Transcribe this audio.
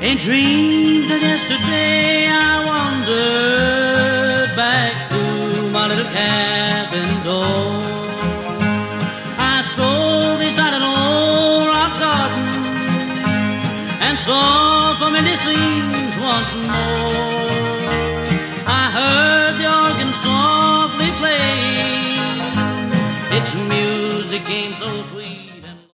In dreams of yesterday I wandered back to my little cabin door. I strolled beside an old rock garden and saw familiar scenes once more.